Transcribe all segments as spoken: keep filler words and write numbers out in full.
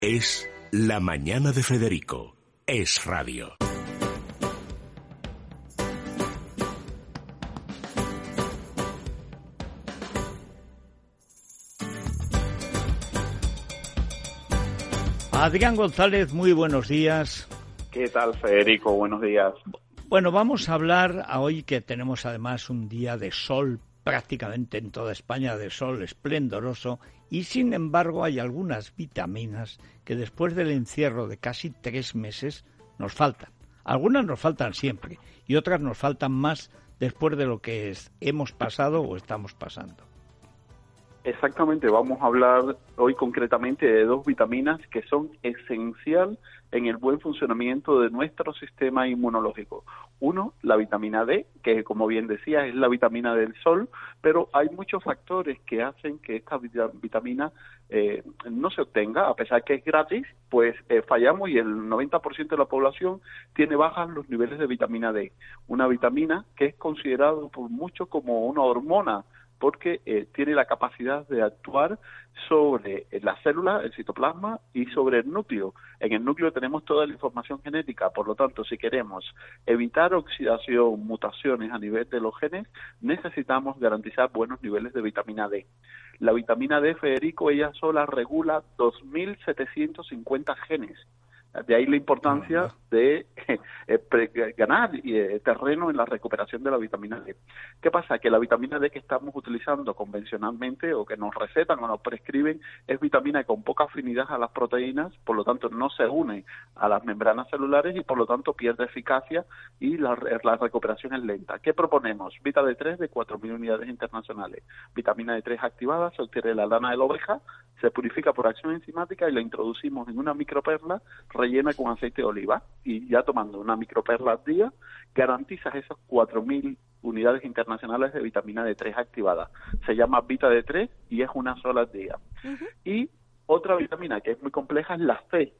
Es La Mañana de Federico. Es radio. Adrián González, muy buenos días. ¿Qué tal, Federico? Buenos días. Bueno, vamos a hablar hoy que tenemos además un día de sol prácticamente en toda España, de sol esplendoroso, y sin embargo hay algunas vitaminas que después del encierro de casi tres meses nos faltan. Algunas nos faltan siempre y otras nos faltan más después de lo que es, hemos pasado o estamos pasando. Exactamente, vamos a hablar hoy concretamente de dos vitaminas que son esencial en el buen funcionamiento de nuestro sistema inmunológico. Uno, la vitamina D, que como bien decía es la vitamina del sol, pero hay muchos factores que hacen que esta vitamina eh, no se obtenga, a pesar que es gratis, pues eh, fallamos y el noventa por ciento de la población tiene bajas los niveles de vitamina D. Una vitamina que es considerada por muchos como una hormona, porque eh, tiene la capacidad de actuar sobre la célula, el citoplasma, y sobre el núcleo. En el núcleo tenemos toda la información genética, por lo tanto, si queremos evitar oxidación, mutaciones a nivel de los genes, necesitamos garantizar buenos niveles de vitamina D. La vitamina D, Federico, ella sola regula dos mil setecientos cincuenta genes. De ahí la importancia de eh, ganar eh, terreno en la recuperación de la vitamina D. ¿Qué pasa? Que la vitamina D que estamos utilizando convencionalmente o que nos recetan o nos prescriben es vitamina con poca afinidad a las proteínas, por lo tanto no se une a las membranas celulares y por lo tanto pierde eficacia y la, la recuperación es lenta. ¿Qué proponemos? Vita D tres de cuatro mil unidades internacionales. Vitamina D tres activada, se obtiene la lana de la oveja, se purifica por acción enzimática y la introducimos en una microperla rellena con aceite de oliva, y ya tomando una microperla al día garantizas esas cuatro mil unidades internacionales de vitamina D tres activada. Se llama Vita D tres y es una sola al día. Uh-huh. Y otra vitamina que es muy compleja es la C.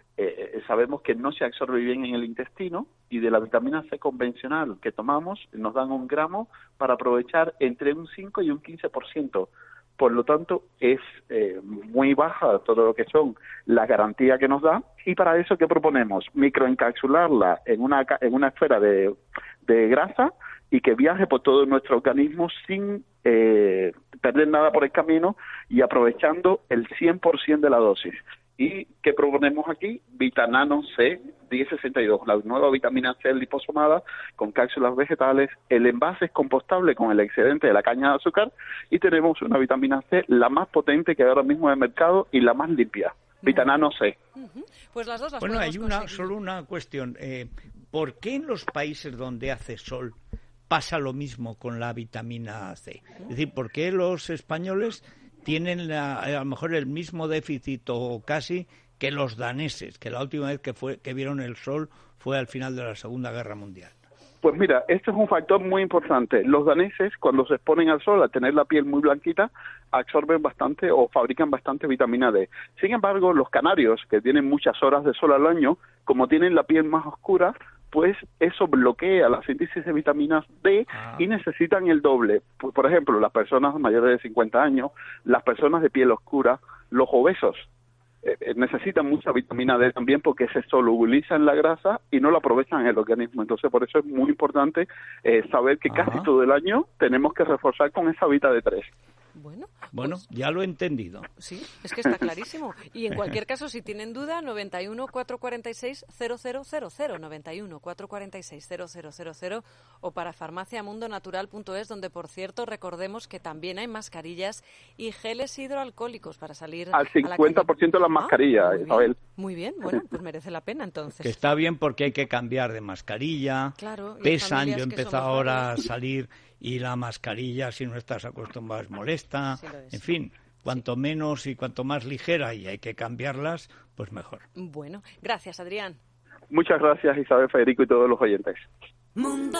Eh, sabemos que no se absorbe bien en el intestino y de la vitamina C convencional que tomamos nos dan un gramo para aprovechar entre un cinco y un quince por ciento. Por lo tanto, es eh, muy baja todo lo que son las garantías que nos da, y para eso, ¿qué proponemos? Microencapsularla en una en una esfera de, de grasa y que viaje por todo nuestro organismo sin eh, perder nada por el camino y aprovechando el cien por ciento de la dosis. ¿Y qué proponemos aquí? Vitanano C diez sesenta y dos, la nueva vitamina C liposomada con cápsulas vegetales. El envase es compostable con el excedente de la caña de azúcar y tenemos una vitamina C la más potente que hay ahora mismo en el mercado y la más limpia. Vitanano C. Uh-huh. Pues las dos las bueno, hay una conseguir. Solo una cuestión. Eh, ¿Por qué en los países donde hace sol pasa lo mismo con la vitamina C? Es decir, ¿por qué los españoles tienen la, a lo mejor el mismo déficit o casi que los daneses, que la última vez que fue que vieron el sol fue al final de la Segunda Guerra Mundial? Pues mira, este es un factor muy importante. Los daneses, cuando se exponen al sol, al tener la piel muy blanquita, absorben bastante o fabrican bastante vitamina D. Sin embargo, los canarios, que tienen muchas horas de sol al año, como tienen la piel más oscura, pues eso bloquea la síntesis de vitaminas D ah. y necesitan el doble. Por, por ejemplo, las personas mayores de cincuenta años, las personas de piel oscura, los obesos, eh, necesitan mucha vitamina D también porque se solubiliza en la grasa y no la aprovechan en el organismo. Entonces, por eso es muy importante eh, saber que Ajá. casi todo el año tenemos que reforzar con esa Vita D tres. Bueno, bueno pues, ya lo he entendido. Sí, es que está clarísimo. Y en cualquier caso, si tienen duda, noventa y uno, cuatrocientos cuarenta y seis, cero cero cero cero, noventa y uno, cuatrocientos cuarenta y seis, cero cero cero cero o para farmaciamundonatural punto es, donde, por cierto, recordemos que también hay mascarillas y geles hidroalcohólicos para salir al cincuenta por ciento a de las mascarillas, ah, muy Isabel. Bien, muy bien, bueno, pues merece la pena entonces. Que está bien porque hay que cambiar de mascarilla, claro, pesan, yo empiezo ahora varios. a salir y la mascarilla, si no estás acostumbrado, es molesta, sí es. En fin, cuanto sí. menos y cuanto más ligera y hay que cambiarlas, pues mejor. Bueno, gracias, Adrián. Muchas gracias, Isabel, Federico y todos los oyentes. Mundo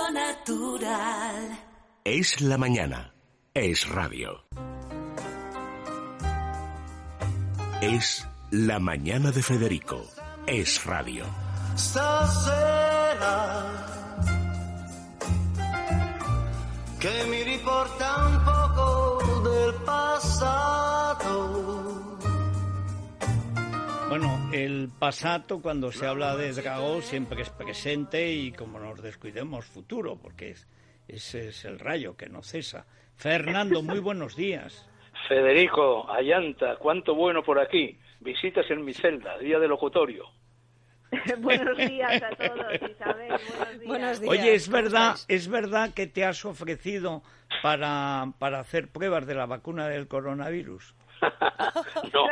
Natural. Es la mañana. Es radio. Es la mañana de Federico. Es radio. Stasera che mi riporta un poco del passato, Bueno, el pasado, cuando se habla de Dragó, siempre es presente y, como nos descuidemos, futuro, porque es, ese es el rayo que no cesa. Fernando, muy buenos días. Federico, Ayanta, cuánto bueno por aquí. Visitas en mi celda, día de locutorio. Buenos días a todos, Isabel. Buenos días. Buenos días. Oye, es verdad, es verdad que te has ofrecido para, para hacer pruebas de la vacuna del coronavirus. No,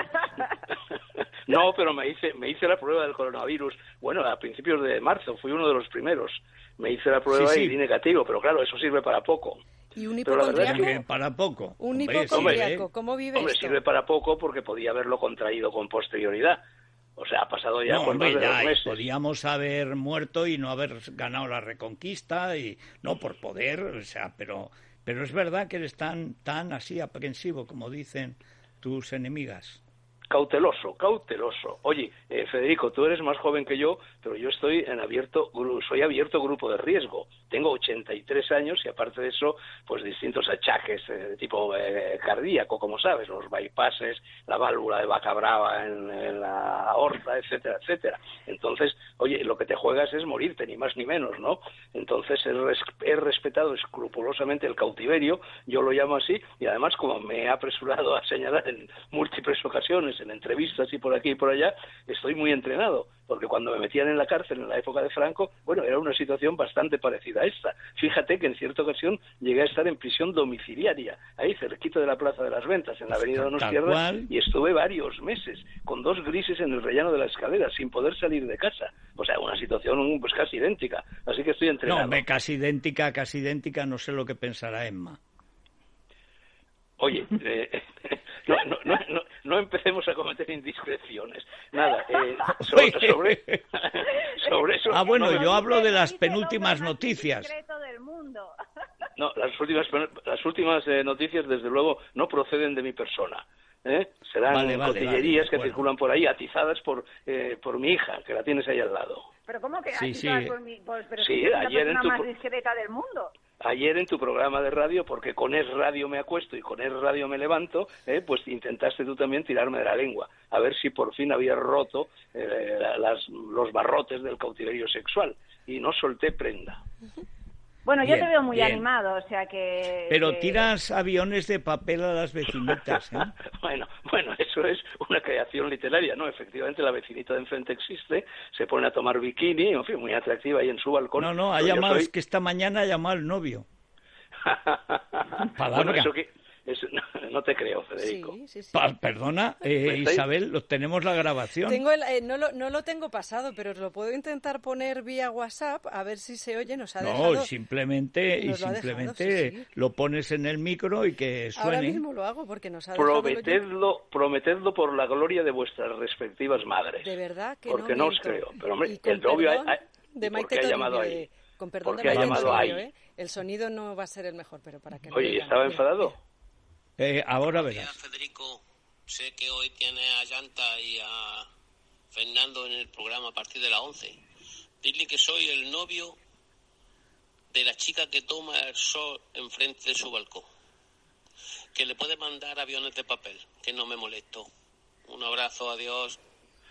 no, pero me hice, me hice la prueba del coronavirus. Bueno, a principios de marzo, fui uno de los primeros. Me hice la prueba Sí, sí. y di negativo, pero claro, eso sirve para poco. ¿Y un Pero la verdad es hipocondriaco? que- Para poco. Un Hombre, hipocondriaco, sí, ¿eh? ¿cómo vive Hombre, esto? sirve para poco porque podía haberlo contraído con posterioridad. O sea, ha pasado ya No, por hombre, más de ya, dos y meses. podíamos haber muerto y no haber ganado la reconquista, y no por poder, o sea, pero, pero es verdad que eres tan, tan así aprensivo, como dicen tus enemigas. Cauteloso, cauteloso. Oye, eh, Federico, tú eres más joven que yo, pero yo estoy en abierto, gru- soy abierto grupo de riesgo. Tengo ochenta y tres años y aparte de eso, pues distintos achaques eh, de tipo eh, cardíaco, como sabes, los bypasses, la válvula de vaca brava en, en la aorta, etcétera, etcétera. Entonces, oye, lo que te juegas es morirte, ni más ni menos, ¿no? Entonces, he, res- he respetado escrupulosamente el cautiverio, yo lo llamo así, y además, como me he apresurado a señalar en múltiples ocasiones, en entrevistas y por aquí y por allá, estoy muy entrenado, porque cuando me metían en la cárcel en la época de Franco, bueno, era una situación bastante parecida a esta. Fíjate que en cierta ocasión llegué a estar en prisión domiciliaria, ahí cerquita de la Plaza de las Ventas, en la avenida Donostiarra, cual. y estuve varios meses con dos grises en el rellano de la escalera, sin poder salir de casa. O sea, una situación pues casi idéntica. Así que estoy entrenado. No, hombre, casi idéntica, casi idéntica, no sé lo que pensará Emma. Oye, eh, no, no, no, no, no empecemos a cometer indiscreciones. Nada, eh, sobre, sobre, sobre eso... Ah, bueno, no, yo hablo de las Dice el hombre penúltimas más noticias. indiscreto del mundo. No, las últimas, las últimas eh, noticias, desde luego, no proceden de mi persona. ¿eh? Serán Vale, vale, cotillerías vale, que bueno. circulan por ahí, atizadas por, eh, por mi hija, que la tienes ahí al lado. Pero ¿cómo que Sí, aquí sí. todas por mi- pues, pero Sí, si soy la ayer en persona tu más pro- discreta del mundo? Ayer en tu programa de radio, porque con Es Radio me acuesto y con Es Radio me levanto, eh, pues intentaste tú también tirarme de la lengua, a ver si por fin había roto eh, la- las, los barrotes del cautiverio sexual, y no solté prenda. Bueno, yo Bien, te veo muy bien. animado, o sea que... Pero que- tiras aviones de papel a las vecinitas, ¿eh? Bueno, bueno, eso es una creación literaria, ¿no? Efectivamente, la vecinita de enfrente existe, se pone a tomar bikini, en fin, muy atractiva ahí en su balcón. No, no, ha pero yo llamado, soy- es que esta mañana ha llamado al novio. Palabra. Bueno, eso que... eso- no, no te creo, Federico. Sí, sí, sí. Pa- perdona, eh, ¿Me estáis- Isabel, lo, tenemos la grabación. Tengo el, eh, no, lo, no lo tengo pasado, pero os lo puedo intentar poner vía WhatsApp a ver si se oye. Nos ha No, dejado... simplemente, y nos lo ha dejado, simplemente sí, sí. lo pones en el micro y que Ahora suene. mismo lo hago porque nos ha dejado... el oyente. Prometedlo, prometedlo por la gloria de vuestras respectivas madres. De verdad que porque no no os miento. creo. Pero hombre, Y con el novio perdón ha- ha- de ¿y por Maite qué ha Toribio, llamado ahí? eh, con perdón ¿Por de qué ha Maite llamado Toribio, ahí? eh, el sonido no va a ser el mejor, pero para que no Oye, digan, ¿estaba mira, enfadado? mira. Eh, ahora Buenos días, verás. Federico, sé que hoy tiene a Yanta y a Fernando en el programa a partir de las once. Dile que soy el novio de la chica que toma el sol enfrente de su balcón. Que le puede mandar aviones de papel, que no me molesto. Un abrazo, adiós.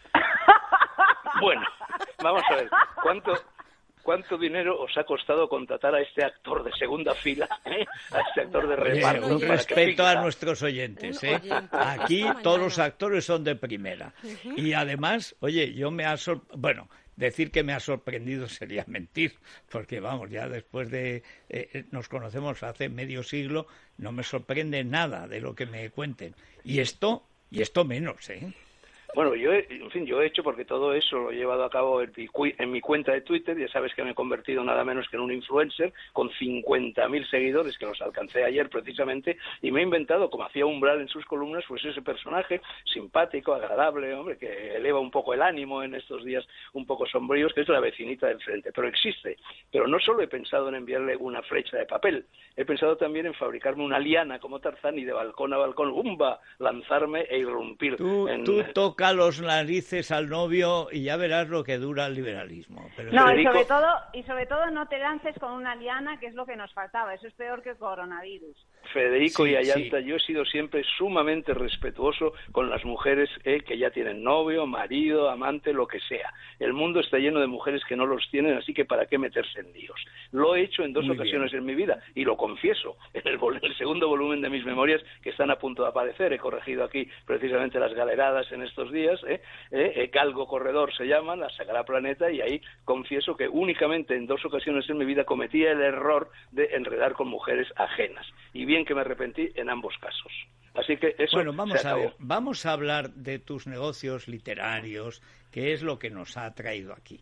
Bueno, vamos a ver, ¿cuánto, cuánto dinero os ha costado contratar a este actor de segunda fila, eh? a este actor de Oye, reparto? un para que respeto a finja? nuestros oyentes, Un ¿eh? oyente, Aquí esta todos mañana. los actores son de primera. Y además, oye, yo me ha sor- bueno, decir que me ha sorprendido sería mentir, porque vamos, ya después de eh, nos conocemos hace medio siglo, no me sorprende nada de lo que me cuenten. Y esto, y esto menos, ¿eh? Bueno, yo, he- en fin, yo he hecho porque todo eso lo he llevado a cabo en mi, cui- en mi cuenta de Twitter. Ya sabes que me he convertido nada menos que en un influencer con cincuenta mil seguidores que los alcancé ayer precisamente, y me he inventado, como hacía Umbral en sus columnas, pues ese personaje simpático, agradable, hombre, que eleva un poco el ánimo en estos días un poco sombríos, que es la vecinita del frente. Pero existe. Pero no solo he pensado en enviarle una flecha de papel, he pensado también en fabricarme una liana como Tarzán y de balcón a balcón, ¡bumba!, lanzarme e irrumpir Tú, en... tú toca los narices al novio y ya verás lo que dura el liberalismo. Pero no, Federico... y sobre todo, y sobre todo no te lances con una liana, que es lo que nos faltaba. Eso es peor que el coronavirus. Federico sí, y Ayanta, sí. yo he sido siempre sumamente respetuoso con las mujeres eh, que ya tienen novio, marido, amante, lo que sea. El mundo está lleno de mujeres que no los tienen, así que ¿para qué meterse en líos? Lo he hecho en dos Muy ocasiones bien. en mi vida, y lo confieso, en el, vol- el segundo volumen de mis memorias, que están a punto de aparecer. He corregido aquí precisamente las galeradas en estos días, eh, eh, eh, Galgo Corredor se llaman, la Sagrada Planeta, y ahí confieso que únicamente en dos ocasiones en mi vida cometí el error de enredar con mujeres ajenas. Y bien que me arrepentí en ambos casos. Así que eso Bueno, vamos se a acabó. ver, vamos a hablar de tus negocios literarios, que es lo que nos ha traído aquí.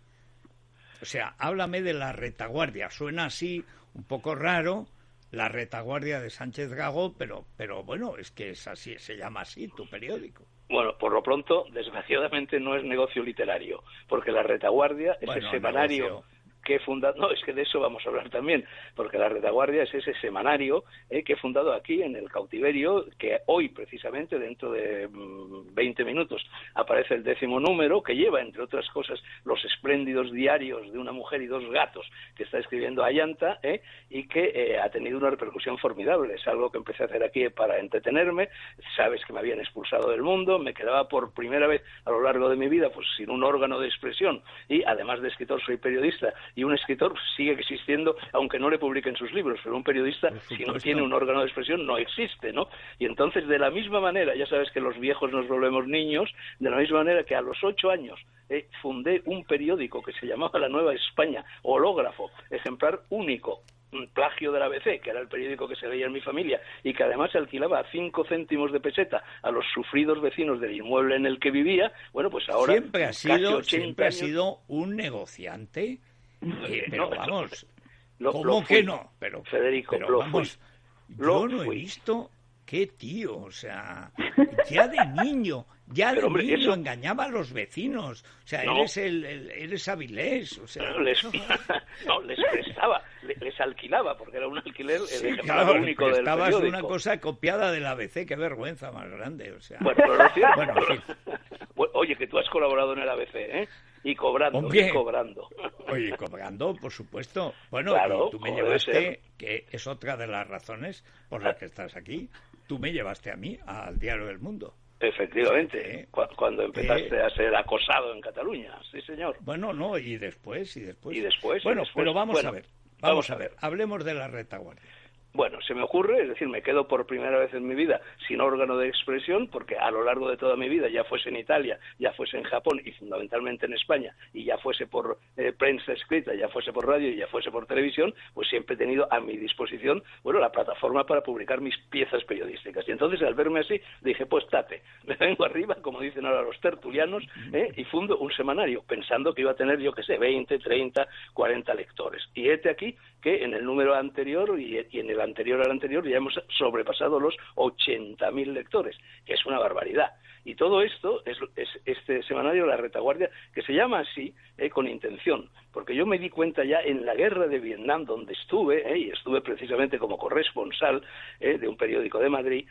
O sea, háblame de La Retaguardia. Suena así un poco raro, La Retaguardia de Sánchez Gago, pero, pero bueno, es que es así, se llama así tu periódico. Bueno, por lo pronto, desgraciadamente no es negocio literario, porque La Retaguardia es Bueno, el semanario... negocio. que he fundado, no, es que de eso vamos a hablar también, porque La Retaguardia es ese semanario eh, que he fundado aquí en el Cautiverio, que hoy precisamente, dentro de mmm, veinte minutos, aparece el décimo número, que lleva, entre otras cosas, los espléndidos diarios de una mujer y dos gatos que está escribiendo Ayanta, eh, y que eh, ha tenido una repercusión formidable. Es algo que empecé a hacer aquí para entretenerme. Sabes que me habían expulsado del mundo, me quedaba por primera vez a lo largo de mi vida pues sin un órgano de expresión, y además de escritor soy periodista, y un escritor sigue existiendo aunque no le publiquen sus libros, pero un periodista, si no tiene un órgano de expresión, no existe, ¿no? Y entonces, de la misma manera, ya sabes que los viejos nos volvemos niños, de la misma manera que a los ocho años eh, fundé un periódico que se llamaba La Nueva España, hológrafo, ejemplar único, un plagio del A B C, que era el periódico que se leía en mi familia, y que además se alquilaba a cinco céntimos de peseta a los sufridos vecinos del inmueble en el que vivía. Bueno, pues ahora Siempre ha sido, siempre ha años, sido un negociante. Eh, pero no, vamos, lo, ¿cómo lo que no? Pero, Federico, pero lo vamos, fui. yo Lo no he fui. visto qué tío, o sea, ya de niño, ya Pero, de hombre, niño eso... engañaba a los vecinos, o sea, no. eres el, el eres Avilés, o sea, no, les, no, les prestaba, les, les alquilaba, porque era un alquiler el sí, ejemplar claro, único del estabas periódico. una cosa copiada del A B C, qué vergüenza más grande, o sea. Bueno, pero lo cierto, bueno, en fin. Oye, que tú has colaborado en el A B C, ¿eh? Y cobrando, Hombre, y cobrando. Oye, cobrando, por supuesto. Bueno, claro, y tú me puede llevaste, ser. que es otra de las razones por las que estás aquí, tú me llevaste a mí al Diario del Mundo. Efectivamente, Eh, cu- cuando empezaste eh, a ser acosado en Cataluña, sí señor. Bueno, no, y después, y después. Y después, y Bueno, después. pero vamos Bueno, a ver, vamos, vamos a a ver, ver. hablemos de La Retaguardia. Bueno, se me ocurre, es decir, me quedo por primera vez en mi vida sin órgano de expresión, porque a lo largo de toda mi vida, ya fuese en Italia, ya fuese en Japón y fundamentalmente en España, y ya fuese por eh, prensa escrita, ya fuese por radio y ya fuese por televisión, pues siempre he tenido a mi disposición, bueno, la plataforma para publicar mis piezas periodísticas. Y entonces, al verme así, dije, pues tate, me vengo arriba, como dicen ahora los tertulianos, ¿eh? y fundo un semanario, pensando que iba a tener, yo qué sé, veinte, treinta, cuarenta lectores. Y hete aquí que en el número anterior y, y en el anterior al anterior ya hemos sobrepasado los ochenta mil lectores, que es una barbaridad. Y todo esto es, es este semanario La Retaguardia, que se llama así eh, con intención, porque yo me di cuenta ya en la guerra de Vietnam, donde estuve, eh, y estuve precisamente como corresponsal eh, de un periódico de Madrid,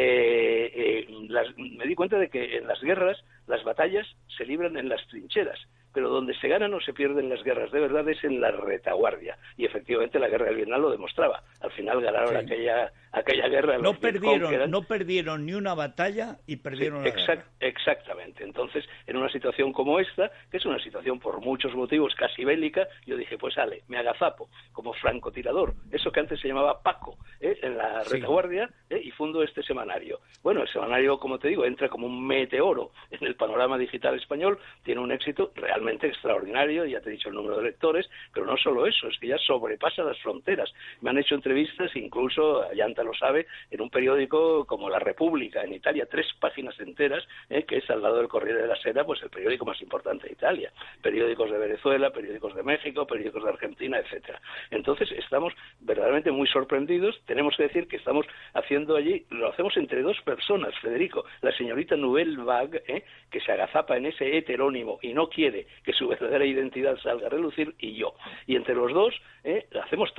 eh, eh, las, me di cuenta de que en las guerras las batallas se libran en las trincheras, pero donde se ganan o se pierden las guerras de verdad es en la retaguardia. Y efectivamente la guerra del Vietnam lo demostraba. Al final ganaron Sí. aquella aquella guerra. No los Vietcong, perdieron, que eran... no perdieron ni una batalla y perdieron Sí, la exact, guerra. Exactamente. Entonces, en una situación como esta, que es una situación por muchos motivos casi bélica, yo dije, pues ale, me agazapo como francotirador, eso que antes se llamaba Paco, ¿eh? en la Sí. retaguardia, ¿eh? y fundo este semanario. Bueno, el semanario, como te digo, entra como un meteoro en el panorama digital español, tiene un éxito realmente extraordinario, ya te he dicho el número de lectores, pero no solo eso, es que ya sobrepasa las fronteras. Me han hecho entrevistas, incluso, Ayanta lo sabe, en un periódico como La República, en Italia, tres páginas enteras, ¿eh? que es al lado del Corriere della Sera, pues el periódico más importante de Italia. Periódicos de Venezuela, periódicos de México, periódicos de Argentina, etcétera. Entonces, estamos verdaderamente muy sorprendidos. Tenemos que decir que estamos haciendo allí, lo hacemos entre dos personas, Federico, la señorita Nouvelle Vague, ¿eh? que se agazapa en ese heterónimo y no quiere que su verdadera identidad salga a relucir, y yo. Y entre los dos, ¿eh? hacemos todo.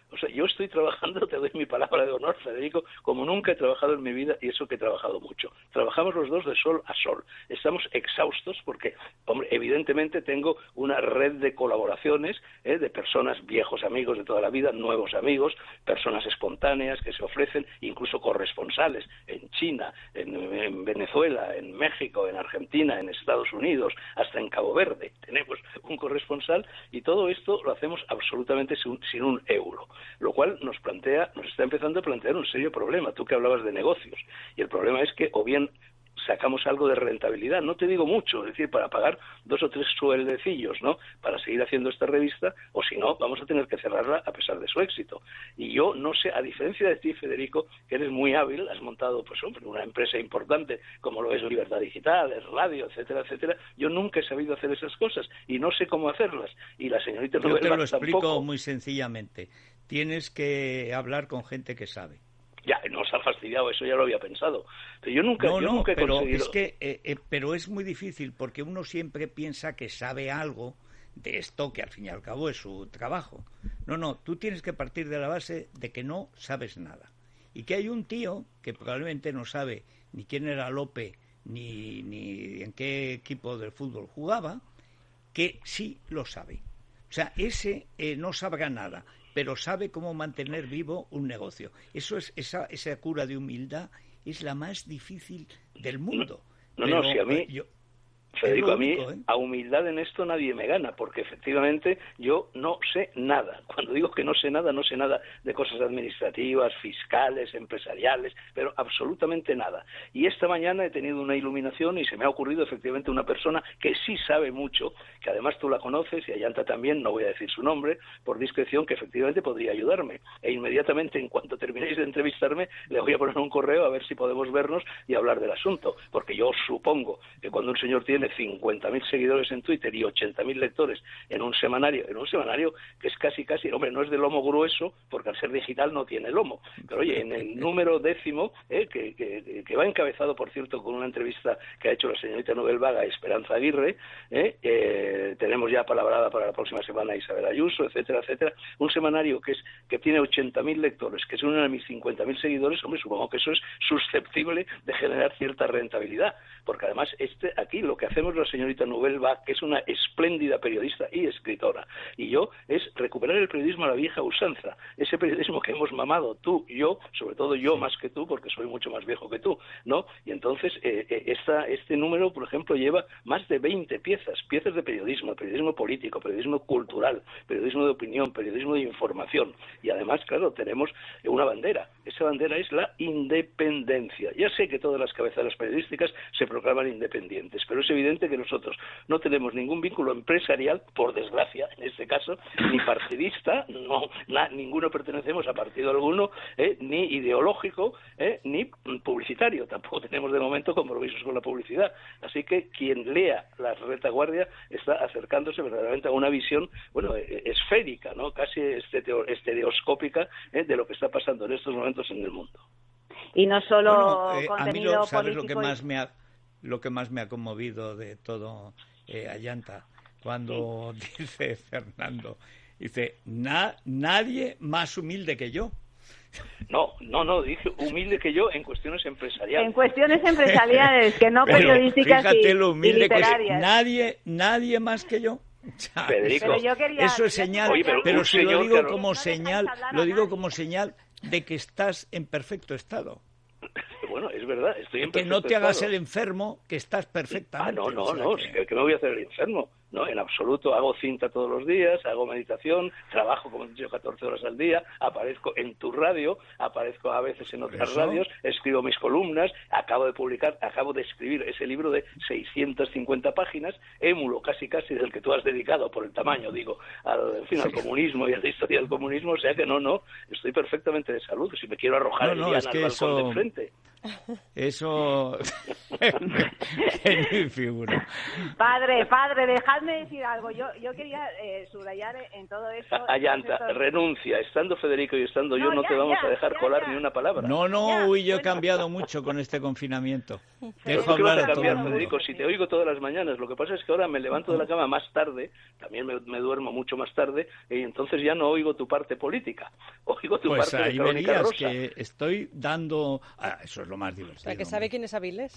O sea, yo estoy trabajando, te doy mi palabra de honor, Federico, como nunca he trabajado en mi vida, y eso que he trabajado mucho. Trabajamos los dos de sol a sol. Estamos exhaustos porque, hombre, evidentemente tengo una red de colaboraciones, ¿eh? de personas, viejos amigos de toda la vida, nuevos amigos, personas espontáneas que se ofrecen, incluso corresponsales en China, en, en Venezuela, en México, en Argentina, en Estados Unidos, hasta en Cabo Verde. Tenemos un corresponsal y todo esto lo hacemos absolutamente sin, sin un euro. Lo cual nos plantea, nos está empezando a plantear un serio problema. Tú que hablabas de negocios. Y el problema es que o bien sacamos algo de rentabilidad, no te digo mucho, es decir, para pagar dos o tres sueldecillos, ¿no?, para seguir haciendo esta revista, o si no, vamos a tener que cerrarla a pesar de su éxito. Y yo no sé, a diferencia de ti, Federico, que eres muy hábil, has montado, pues hombre, una empresa importante como lo es Libertad Digital, es radio, etcétera, etcétera, yo nunca he sabido hacer esas cosas y no sé cómo hacerlas. Y la señorita Yo te lo tampoco. explico muy sencillamente. Tienes que hablar con gente que sabe. Ya, nos ha fastidiado, eso ya lo había pensado. Pero yo nunca, no, yo no, nunca he pero conseguido... es que, eh, eh, pero es muy difícil porque uno siempre piensa que sabe algo de esto que al fin y al cabo es su trabajo. No, no, tú tienes que partir de la base de que no sabes nada. Y que hay un tío que probablemente no sabe ni quién era Lope ni, ni en qué equipo del fútbol jugaba, que sí lo sabe. O sea, ese eh, no sabrá nada, pero sabe cómo mantener vivo un negocio. Eso es esa esa cura de humildad es la más difícil del mundo. No, pero, no, si a mí... Yo, Federico, a mí, único, ¿eh? a humildad en esto nadie me gana, porque efectivamente yo no sé nada. Cuando digo que no sé nada, no sé nada de cosas administrativas, fiscales, empresariales, pero absolutamente nada. Y esta mañana he tenido una iluminación y se me ha ocurrido efectivamente una persona que sí sabe mucho, que además tú la conoces y Ayanta también, no voy a decir su nombre, por discreción, que efectivamente podría ayudarme. E inmediatamente, en cuanto terminéis de entrevistarme, le voy a poner un correo a ver si podemos vernos y hablar del asunto, porque yo supongo que cuando un señor tiene cincuenta mil seguidores en Twitter y ochenta mil lectores en un semanario, en un semanario que es casi, casi, hombre, no es de lomo grueso, porque al ser digital no tiene lomo, pero oye, en el número décimo, eh, que, que, que va encabezado, por cierto, con una entrevista que ha hecho la señorita Nobel Vaga, Esperanza Aguirre, eh, eh, tenemos ya palabrada para la próxima semana Isabel Ayuso, etcétera, etcétera, un semanario que es que tiene ochenta mil lectores, que se unen a mis cincuenta mil seguidores, hombre, supongo que eso es susceptible de generar cierta rentabilidad, porque además este aquí lo que hacemos la señorita Nobel Vaga, que es una espléndida periodista y escritora, y yo, es recuperar el periodismo a la vieja usanza, ese periodismo que hemos mamado tú y yo, sobre todo yo más que tú, porque soy mucho más viejo que tú, ¿no? Y entonces eh, eh, esta, este número, por ejemplo, lleva más de veinte piezas, piezas de periodismo, periodismo político, periodismo cultural, periodismo de opinión, periodismo de información, y además, claro, tenemos una bandera, esa bandera es la independencia. Ya sé que todas las cabeceras periodísticas se proclaman independientes, pero es evidente que nosotros no tenemos ningún vínculo empresarial, por desgracia, en este caso, ni partidista, no, na, ninguno pertenecemos a partido alguno, eh, ni ideológico, eh, ni publicitario. Tampoco tenemos de momento compromisos con la publicidad. Así que quien lea La Retaguardia está acercándose verdaderamente a una visión, bueno, eh, esférica, ¿no? Casi estereo, estereoscópica eh, de lo que está pasando en estos momentos en el mundo. Y no solo bueno, eh, contenido a mí lo, ¿sabes político lo que y... más me ha lo que más me ha conmovido de todo, eh, Ayanta, cuando dice Fernando, dice, Na, nadie más humilde que yo. No, no, no, dije humilde que yo en cuestiones empresariales. En cuestiones empresariales, que no Pero periodísticas fíjate y, lo humilde y literarias. Que es. Nadie, nadie más que yo. Federico, pero yo quería, eso es señal, Oye, pero pero un si lo señor digo que- como No señal, dejáis hablar lo a digo nadie. como señal de que estás en perfecto estado. Bueno, es verdad, estoy en Que no perfecto te hagas estado. el enfermo, que estás Ah, perfectamente. no, no, o sea no, que- que... que me voy a hacer el enfermo. No, en absoluto. Hago cinta todos los días, hago meditación, trabajo, como he dicho, catorce horas al día, aparezco en tu radio, aparezco a veces en otras eso. radios, escribo mis columnas, acabo de publicar, acabo de escribir ese libro de seiscientas cincuenta páginas, émulo casi casi del que tú has dedicado por el tamaño, digo, al, en fin, al comunismo y a la historia del comunismo, o sea que no, no, estoy perfectamente de salud. Si me quiero arrojar No, el no, día es al que balcón eso- de enfrente. Eso es mi figura. Padre, padre, dejadme decir algo. Yo yo quería eh, subrayar en todo esto... Ayanta, estos... renuncia. Estando Federico y estando yo, no, no ya, te vamos ya, a dejar ya, colar ya. ni una palabra. No, no, Ya, uy, yo he bueno. cambiado mucho con este confinamiento. Dejo ¿Qué vas hablar a a todo cambiar, el mundo. Federico? Si te oigo todas las mañanas, lo que pasa es que ahora me levanto de la cama más tarde, también me, me duermo mucho más tarde, y entonces ya no oigo tu parte política, oigo tu Pues parte ahí de Crónica verías Rosa. que estoy dando... Ah, eso es lo más divertido. O sea, que sabe quién es Avilés.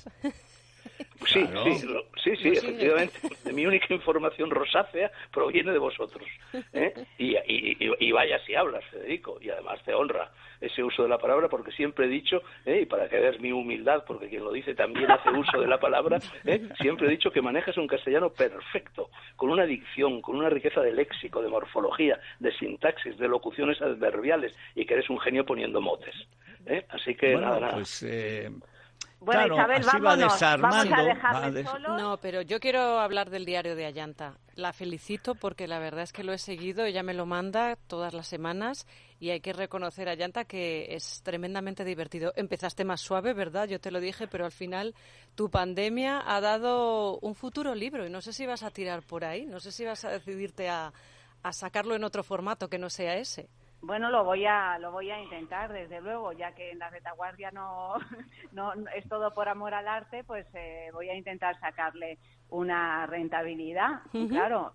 Sí, Claro. sí, lo- sí, sí, Pues sí. efectivamente. Mi única información rosácea proviene de vosotros. ¿eh? Y, y, y- y vaya si hablas, Federico, y además te honra ese uso de la palabra, porque siempre he dicho, ¿eh? y para que veas mi humildad, porque quien lo dice también hace uso de la palabra, ¿eh? siempre he dicho que manejas un castellano perfecto, con una dicción, con una riqueza de léxico, de morfología, de sintaxis, de locuciones adverbiales, y que eres un genio poniendo motes. ¿eh? Así que Bueno, nada, nada. pues... Eh... Bueno, Claro, Isabel, así va vámonos. Vamos desarmando, a va dejarle des- solo. No, pero yo quiero hablar del diario de Ayanta. La felicito porque la verdad es que lo he seguido, ella me lo manda todas las semanas y hay que reconocer a Ayanta que es tremendamente divertido. Empezaste más suave, ¿verdad? Yo te lo dije, pero al final tu pandemia ha dado un futuro libro y no sé si vas a tirar por ahí, no sé si vas a decidirte a, a sacarlo en otro formato que no sea ese. Bueno, lo voy a lo voy a intentar, desde luego, ya que en la retaguardia no, no, no es todo por amor al arte, pues eh, voy a intentar sacarle una rentabilidad, Ujú. claro.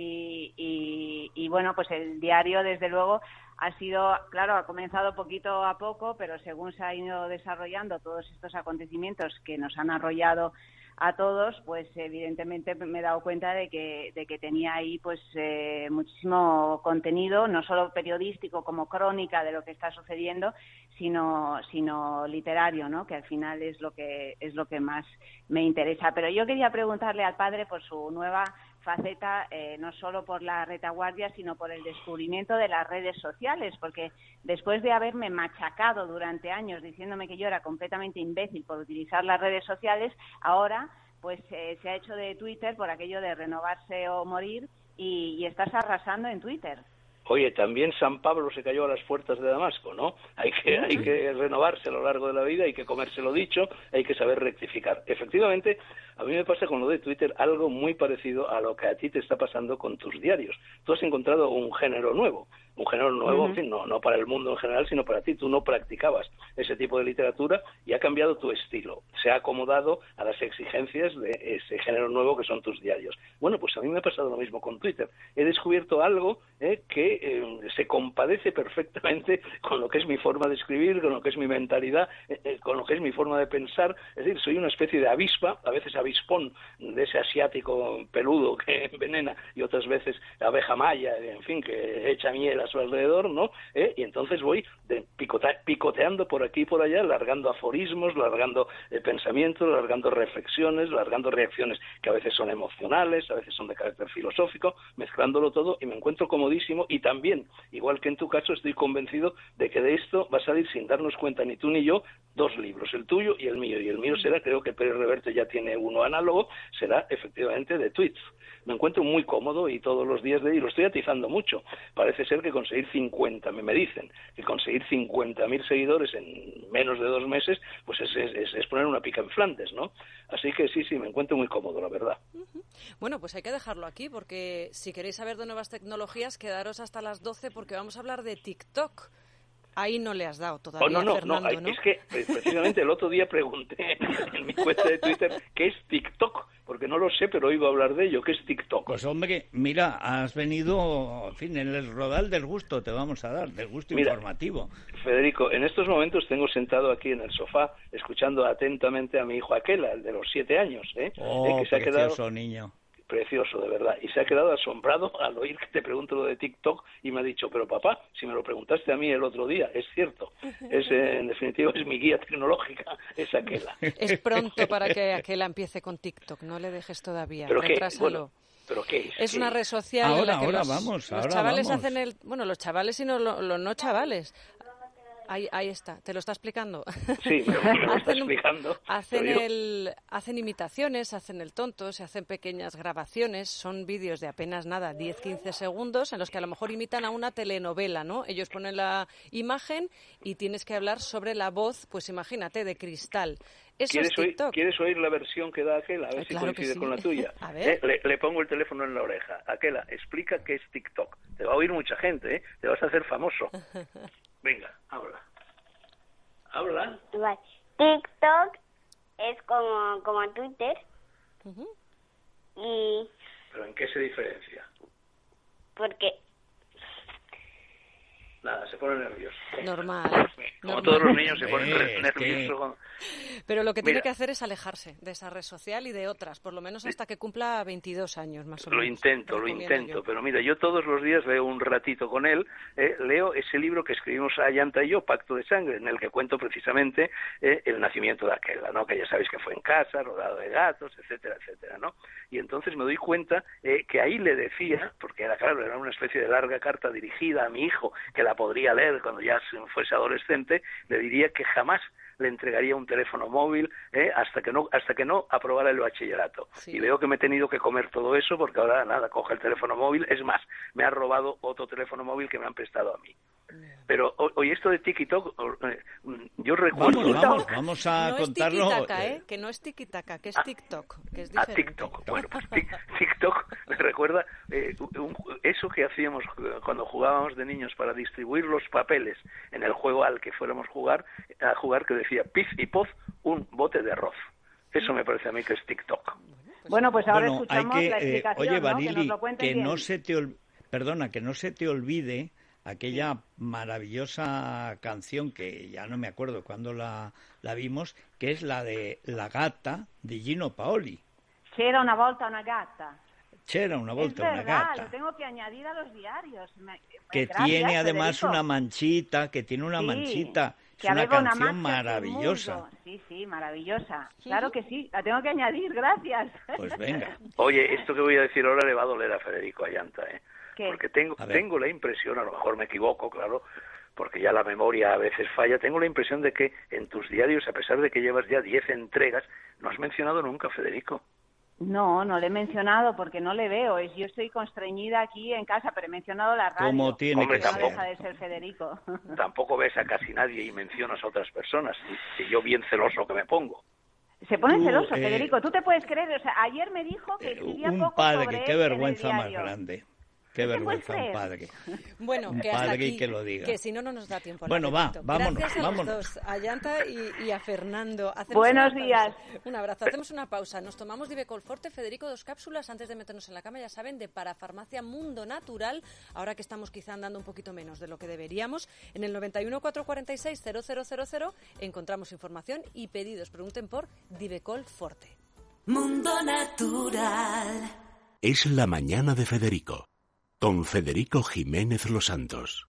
Y, y, y bueno, pues el diario, desde luego, ha sido, claro, ha comenzado poquito a poco, pero según se ha ido desarrollando todos estos acontecimientos que nos han arrollado a todos, pues evidentemente me he dado cuenta de que de que tenía ahí pues eh, muchísimo contenido, no solo periodístico como crónica de lo que está sucediendo, sino sino literario, ¿no? Que al final es lo que es lo que más me interesa. Pero yo quería preguntarle al padre por su nueva faceta, eh, no solo por la retaguardia, sino por el descubrimiento de las redes sociales, porque después de haberme machacado durante años diciéndome que yo era completamente imbécil por utilizar las redes sociales, ahora pues eh, se ha hecho de Twitter por aquello de renovarse o morir y, y estás arrasando en Twitter. Oye, también San Pablo se cayó a las puertas de Damasco, ¿no? Hay que, hay que renovarse a lo largo de la vida, hay que comerse lo dicho, hay que saber rectificar. Efectivamente, a mí me pasa con lo de Twitter algo muy parecido a lo que a ti te está pasando con tus diarios. Tú has encontrado un género nuevo, un género nuevo, Uh-huh. en fin, no, no para el mundo en general, sino para ti. Tú no practicabas ese tipo de literatura y ha cambiado tu estilo. Se ha acomodado a las exigencias de ese género nuevo que son tus diarios. Bueno, pues a mí me ha pasado lo mismo con Twitter. He descubierto algo eh, que eh, se compadece perfectamente con lo que es mi forma de escribir, con lo que es mi mentalidad, eh, eh, con lo que es mi forma de pensar. Es decir, soy una especie de avispa, a veces avispón de ese asiático peludo que envenena y otras veces abeja maya, en fin, que echa miel a su alrededor, ¿no? ¿Eh? Y entonces voy de picota- picoteando por aquí y por allá, largando aforismos, largando eh, pensamientos, largando reflexiones, largando reacciones que a veces son emocionales, a veces son de carácter filosófico, mezclándolo todo y me encuentro comodísimo y también, igual que en tu caso, estoy convencido de que de esto va a salir sin darnos cuenta ni tú ni yo dos libros, el tuyo y el mío. Y el mío será, creo que Pérez Reverte ya tiene uno análogo, será efectivamente de tweets. Me encuentro muy cómodo y todos los días de y lo estoy atizando mucho. Parece ser que conseguir cincuenta, me, me dicen, que conseguir cincuenta mil seguidores en menos de dos meses, pues es, es, es poner una pica en Flandes, ¿no? Así que sí, sí, me encuentro muy cómodo, la verdad. Bueno, pues hay que dejarlo aquí porque si queréis saber de nuevas tecnologías, quedaros hasta las doce porque vamos a hablar de TikTok. Ahí no le has dado todavía, Oh, no, no, Fernando, no, ¿no? es que eh, precisamente el otro día pregunté en mi cuenta de Twitter qué es TikTok, porque no lo sé, pero oigo hablar de ello. ¿Qué es TikTok? Pues hombre, mira, has venido, en fin, en el rodal del gusto te vamos a dar, del gusto Mira, informativo. Federico, en estos momentos tengo sentado aquí en el sofá, escuchando atentamente a mi hijo Aquela, el de los siete años, ¿eh? Oh, Eh, que se ha precioso quedado niño. precioso, de verdad, y se ha quedado asombrado al oír que te pregunto lo de TikTok y me ha dicho, pero papá, si me lo preguntaste a mí el otro día, es cierto, es eh, en definitiva es mi guía tecnológica, es Aquela. Es pronto para que Aquela empiece con TikTok, no le dejes todavía, ¿Pero qué? retrásalo. Bueno, ¿pero qué es? Es ¿Qué una es? red social Ahora, en la que ahora los, vamos, los ahora chavales vamos. hacen el... Bueno, los chavales y no, lo- los no chavales. Ahí, ahí está, te lo está explicando. Sí, me lo está hacen, explicando. Hacen, yo... el, hacen imitaciones, hacen el tonto, se hacen pequeñas grabaciones, son vídeos de apenas nada, diez a quince segundos, en los que a lo mejor imitan a una telenovela, ¿no? Ellos ponen la imagen y tienes que hablar sobre la voz, pues imagínate, de cristal. Eso ¿Quieres, es TikTok. oír, ¿Quieres oír la versión que da Aquela? A ver eh, si claro coincide sí. con la tuya. A ver. Eh, le, le pongo el teléfono en la oreja. Aquela, explica qué es TikTok. Te va a oír mucha gente, ¿eh? Te vas a hacer famoso. Venga, habla. Habla. Vale. TikTok es como, como Twitter. Uh-huh. Y... ¿Pero en qué se diferencia? Porque... Nada, se pone nervioso. Normal. Como normal. todos los niños se ponen Eh, nerviosos. que... Pero lo que tiene Mira. que hacer es alejarse de esa red social y de otras, por lo menos hasta que cumpla veintidós años más o Lo menos. intento, lo Recomiendo intento, yo. pero mira, yo todos los días leo un ratito con él, eh, leo ese libro que escribimos a Ayanta y yo, Pacto de Sangre, en el que cuento precisamente eh, el nacimiento de Aquela, ¿no? Que ya sabéis que fue en casa, rodado de gatos, etcétera, etcétera, ¿no? Y entonces me doy cuenta eh, que ahí le decía, porque era claro, era una especie de larga carta dirigida a mi hijo, que la podría leer cuando ya fuese adolescente, le diría que jamás le entregaría un teléfono móvil eh, hasta que no hasta que no aprobara el bachillerato. Sí. Y veo que me he tenido que comer todo eso porque ahora nada, coge el teléfono móvil. Es más, me ha robado otro teléfono móvil que me han prestado a mí. Pero hoy esto de TikTok, eh, yo recuerdo... Vamos, vamos, vamos a no contarlo. es tiki-taka, ¿eh? Que no es tiki-taka, que es TikTok, que es A diferente. TikTok. Bueno, pues TikTok me recuerda eh, un, eso que hacíamos cuando jugábamos de niños para distribuir los papeles en el juego al que fuéramos jugar, a jugar, que decía piz y poz, un bote de arroz. Eso me parece a mí que es TikTok. Bueno, pues ahora Bueno, hay escuchamos que, la eh, explicación, oye, ¿no? Que Barili, nos lo cuenten que bien. no se te ol- perdona, que no se te olvide aquella maravillosa canción que ya no me acuerdo cuándo la, la vimos, que es la de La gata de Gino Paoli. C'era una volta una gata. C'era una volta es una verdad, gata. lo tengo que añadir a los diarios. Me- Que gracias, tiene además Federico. una manchita, que tiene una Sí, manchita. Es que una aveva una canción macchia sul maravillosa. muso. Sí, sí, maravillosa. Claro que sí, la tengo que añadir, gracias. Pues venga. Oye, esto que voy a decir ahora le va a doler a Federico Ayanta, ¿eh? ¿Qué? Porque tengo, A ver. tengo la impresión, a lo mejor me equivoco, claro, porque ya la memoria a veces falla, tengo la impresión de que en tus diarios, a pesar de que llevas ya diez entregas, no has mencionado nunca a Federico. No, no le he mencionado porque no le veo. Es, yo estoy constreñida aquí en casa, pero he mencionado la radio. Como tiene Hombre, que No tampoco. ser. deja de ser Federico. Tampoco ves a casi nadie y mencionas a otras personas, y, y yo bien celoso que me pongo. Se pone Tú, celoso, eh, Federico. Tú te puedes creer. O sea, ayer me dijo que Eh, escribía un poco padre, sobre qué él en el vergüenza más diario. grande. Qué ¿No te vergüenza puedes un creer? padre. Bueno, Un que hasta padre aquí, que lo diga. que si no, no nos da tiempo. Bueno, la va, repito. vámonos, Gracias a vámonos. los dos, a Ayanta y, y a Fernando. Hacemos Buenos una días. pausa. Un abrazo. Hacemos una pausa. Nos tomamos Divecol Forte, Federico, dos cápsulas antes de meternos en la cama, ya saben, de Parafarmacia Mundo Natural, ahora que estamos quizá andando un poquito menos de lo que deberíamos. En el noventa y uno, cuatrocientos cuarenta y seis, cero cero cero cero encontramos información y pedidos. Pregunten por Divecol Forte. Mundo Natural. Es la mañana de Federico, con Federico Jiménez Los Santos.